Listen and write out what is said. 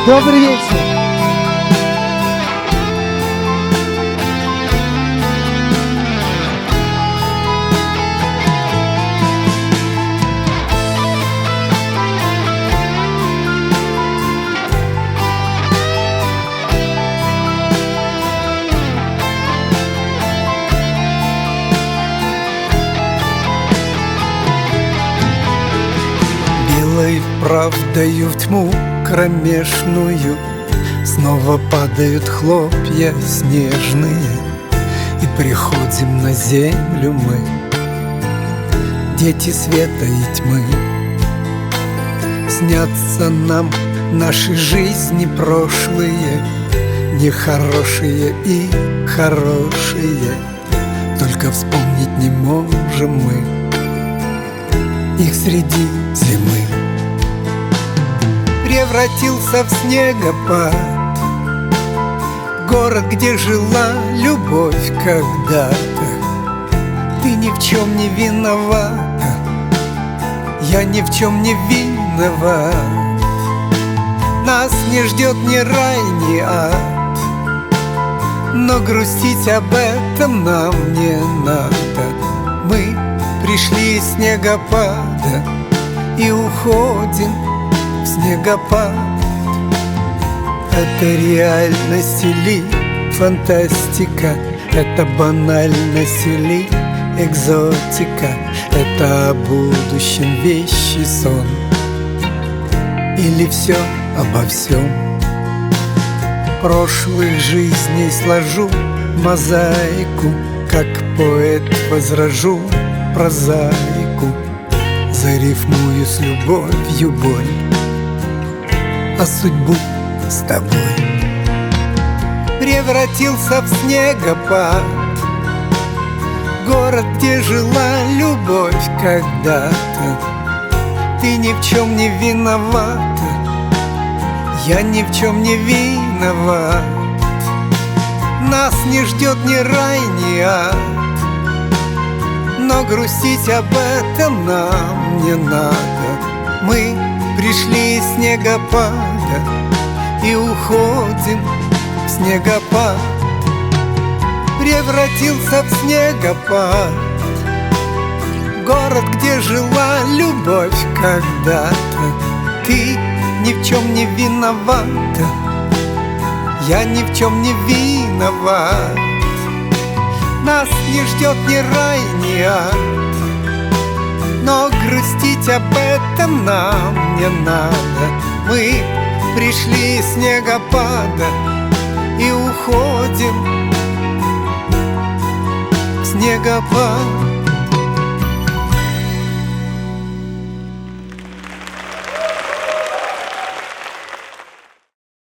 Добрый вечер. Белой правдою в тьму кромешную снова падают хлопья снежные, и приходим на землю мы, дети света и тьмы. Снятся нам наши жизни прошлые, нехорошие и хорошие, только вспомнить не можем мы их среди зимы. Превратился в снегопад город, где жила любовь когда-то. Ты ни в чем не виновата, я ни в чем не виноват. Нас не ждет ни рай, ни ад, но грустить об этом нам не надо. Мы пришли из снегопада и уходим в снегопад. Это реальность или фантастика, это банальность или экзотика, это о будущем вещий сон, или все обо всем. Прошлых жизней сложу мозаику, как поэт возражу прозаику, зарифмую с любовью боль, а судьбу с тобой. Превратился в снегопад город, где жила любовь когда-то. Ты ни в чем не виновата, я ни в чем не виноват. Нас не ждет ни рай, ни ад, но грустить об этом нам не надо. Мы пришли из снегопада и уходим в снегопад. Превратился в снегопад город, где жила любовь когда-то. Ты ни в чем не виновата, я ни в чем не виноват. Нас не ждет ни рай, ни ад, но грустить об этом нам не надо. Мы пришли из снегопада и уходим в снегопад.